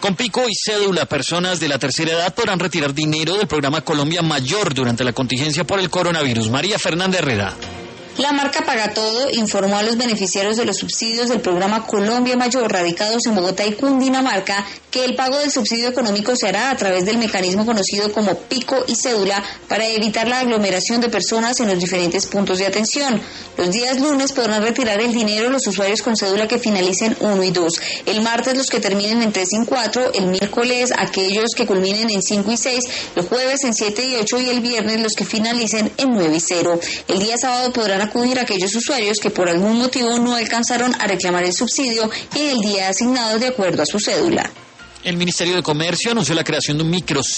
Con pico y cédula, personas de la tercera edad podrán retirar dinero del programa Colombia Mayor durante la contingencia por el coronavirus. María Fernanda Herrera. La marca Paga Todo informó a los beneficiarios de los subsidios del programa Colombia Mayor radicados en Bogotá y Cundinamarca que el pago del subsidio económico se hará a través del mecanismo conocido como pico y cédula para evitar la aglomeración de personas en los diferentes puntos de atención. Los días lunes podrán retirar el dinero los usuarios con cédula que finalicen 1 y 2, el martes los que terminen en 3 y 4, el miércoles aquellos que culminen en 5 y 6, el jueves en 7 y 8 y el viernes los que finalicen en 9 y 0. El día sábado podrán acudir a aquellos usuarios que por algún motivo no alcanzaron a reclamar el subsidio en el día asignado de acuerdo a su cédula. El Ministerio de Comercio anunció la creación de un